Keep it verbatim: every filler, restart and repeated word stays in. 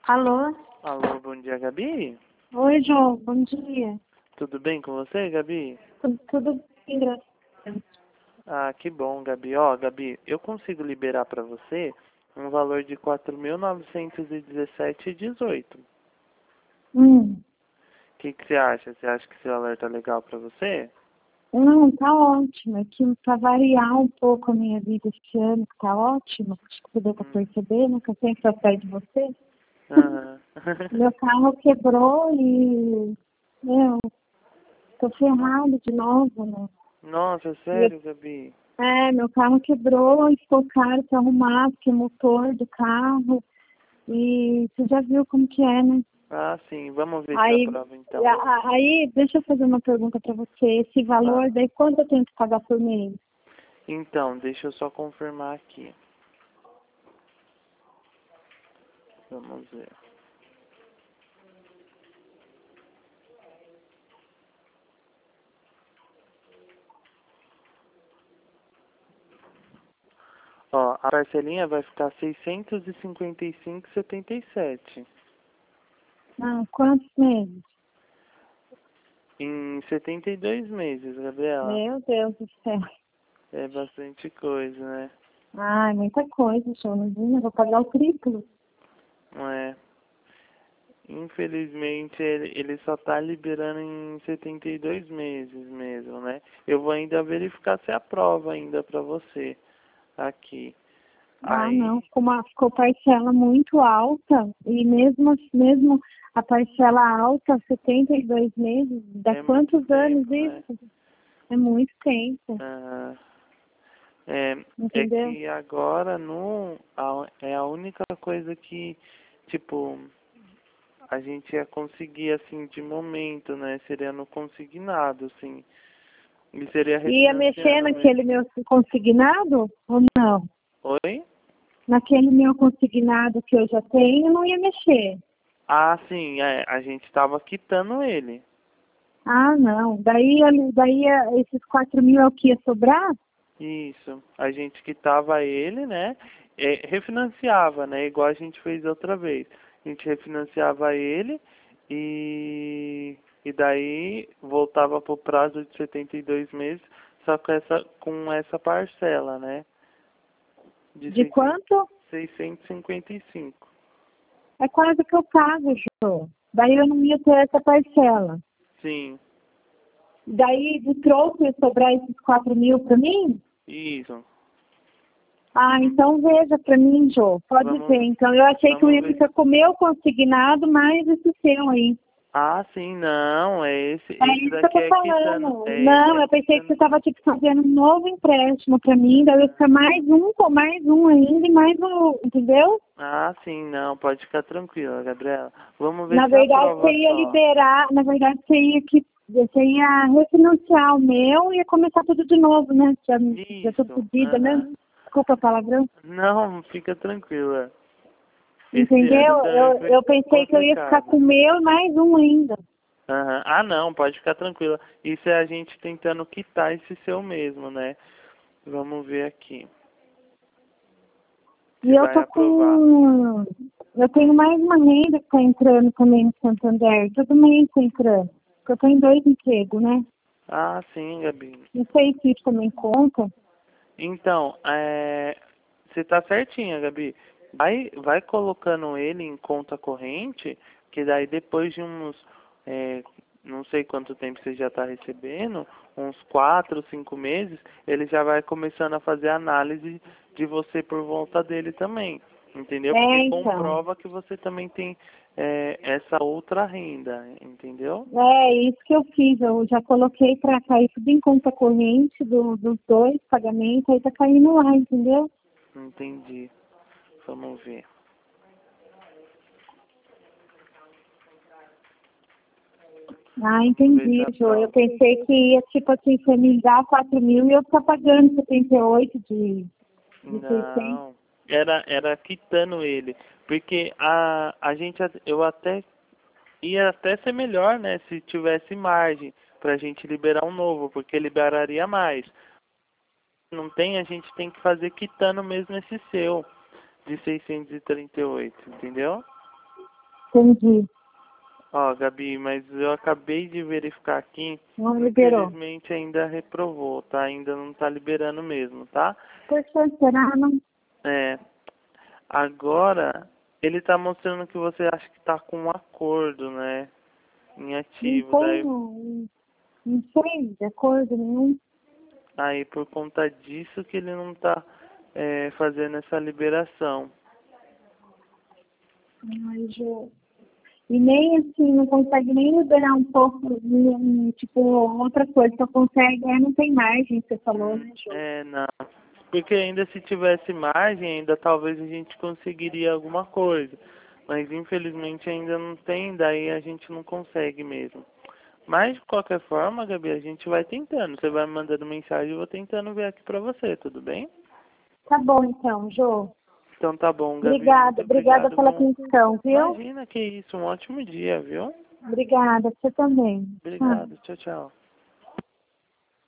Alô? Alô, bom dia, Gabi? Oi, João, bom dia. Tudo bem com você, Gabi? Tudo, tudo bem, graças a Deus. Ah, que bom, Gabi. Ó, Gabi, eu consigo liberar para você um valor de quatro mil novecentos e dezessete reais e dezoito centavos. Hum, O que que você acha? Você acha que esse valor tá legal para você? não, tá ótimo. É que pra variar um pouco a minha vida esse ano, que tá ótimo, acho que você deu pra Hum. perceber, nunca sempre atrás de você. Aham. Meu carro quebrou e, meu, tô ferrado de novo, né? Nossa, E eu- sério, Gabi? É, meu carro quebrou e ficou caro pra arrumar, porque é motor do carro. E você já viu como que é, né? Ah, sim. Vamos ver se eu Aí, aprovo, então. a- aí, deixa eu fazer uma pergunta para você. Esse valor, Ah. daí quanto eu tenho que pagar por mês? Então, deixa eu só confirmar aqui. Vamos ver. Ó, a parcelinha vai ficar seiscentos e cinquenta e cinco reais e setenta e sete centavos. Ah, quantos meses? Em setenta e dois meses, Gabriela. Meu Deus do céu. É bastante coisa, né? Ai, muita coisa, Joãozinho. Eu vou pagar o triplo. Não é? Infelizmente, ele, ele só tá liberando em setenta e dois meses mesmo, né? Eu vou ainda verificar se aprova ainda pra você aqui. Ah, não. Aí, Ficou, uma, ficou parcela muito alta. E mesmo, mesmo a parcela alta, setenta e dois meses, dá é muito quantos anos tempo, né? isso? É muito tempo. Ah, é, é Entendeu? que agora no, a, é a única coisa que, tipo, a gente ia conseguir, assim, de momento, né? Seria no consignado, assim. E seria Ia mexer refinanciando naquele mesmo. meu consignado ou não? Oi? Naquele meu consignado que eu já tenho, não ia mexer. Ah, sim, é, a gente estava quitando ele. Ah, não. Daí, ali- daí eh, esses quatro mil é o que ia sobrar? Isso. A gente quitava ele, né? É, refinanciava, né? Igual a gente fez outra vez. A gente refinanciava ele e, e daí voltava pro prazo de setenta e dois meses, só com essa, com essa parcela, né? De De seiscentos quanto? seiscentos e cinquenta e cinco. É quase que eu pago, Jô. Daí eu não ia ter essa parcela. Sim, Daí, de troco, ia sobrar esses quatro mil para mim? isso. Ah, então veja para mim, Jô. Pode ver. Vamos, Então, eu achei que eu vamos ia ver. ficar com o meu consignado, mais esse seu aí. Ah, sim, não, é esse, É esse isso que eu daqui tô é quitando, falando. é esse Não, é eu pensei que você quitando. estava tipo, fazendo um novo empréstimo para mim, daí eu ia ficar mais um, com mais um ainda e mais um, entendeu? Ah, sim, não, pode ficar tranquila, Gabriela. Vamos ver Na se verdade, você aprova ia só. liberar, na verdade, você ia, que, você ia refinanciar o meu e ia começar tudo de novo, né? Já, já tô Isso, fodida, né? aham. Desculpa a palavrão. Não, fica tranquila. Esse ano Entendeu? também Eu, foi eu pensei que eu ia ficar com complicado. o meu e mais um ainda. Aham. Ah, não, pode ficar tranquila. Isso é a gente tentando quitar esse seu mesmo, né? Vamos ver aqui. E Se eu vai tô aprovar. com. Eu tenho mais uma renda que tá entrando também no Santander. Todo mês tá entrando. Porque eu tenho dois empregos, né? Ah, sim, Gabi. Não sei se isso também conta. Então, é, você tá certinha, Gabi. Vai, vai colocando ele em conta corrente, que daí depois de uns, é, não sei quanto tempo você já está recebendo, uns quatro, cinco meses, ele já vai começando a fazer análise de você por volta dele também, entendeu? Porque É, então. comprova que você também tem é, essa outra renda, entendeu? É isso que eu fiz. Eu já coloquei pra cair tudo em conta corrente do, dos dois pagamentos. Aí tá caindo lá, entendeu? Entendi. Vamos ver. Ah, Vamos ver se entendi, Jô. Eu aprova. pensei que ia, tipo assim, você me dar quatro mil e eu ficar pagando setenta e oito de, de seiscentos. Não, era, era quitando ele. Porque a, a gente, eu até, ia até ser melhor, né, se tivesse margem pra gente liberar um novo, porque liberaria mais. Não tem, a gente tem que fazer quitando mesmo esse seu, de seiscentos e trinta e oito, entendeu? Entendi. Ó, Gabi, mas eu acabei de verificar aqui, Não liberou. infelizmente ainda reprovou, tá? Ainda não tá liberando mesmo, tá? Por que será? Não, É, agora ele tá mostrando que você acha que tá com um acordo, né? Em não ativo, daí, tenho, não sei de acordo nenhum. aí por conta disso que ele não tá é, fazendo essa liberação. Ai, Jô. E nem assim, não consegue nem liberar um pouco, hum, tipo, outra coisa, só consegue, é, não tem margem, você falou, Hum, né, Jô? É, não. Porque ainda se tivesse margem, ainda talvez a gente conseguiria alguma coisa. Mas infelizmente ainda não tem, daí a gente não consegue mesmo. Mas de qualquer forma, Gabi, a gente vai tentando. Você vai me mandando mensagem e eu vou tentando ver aqui pra você, tudo bem? Tá bom, então, Jô. Então tá bom, Gabi. Obrigada, Muito obrigada obrigado. pela Bom, atenção, viu? imagina que isso, um ótimo dia, viu? Obrigada, você também. Tchau. Obrigado. Tchau, tchau.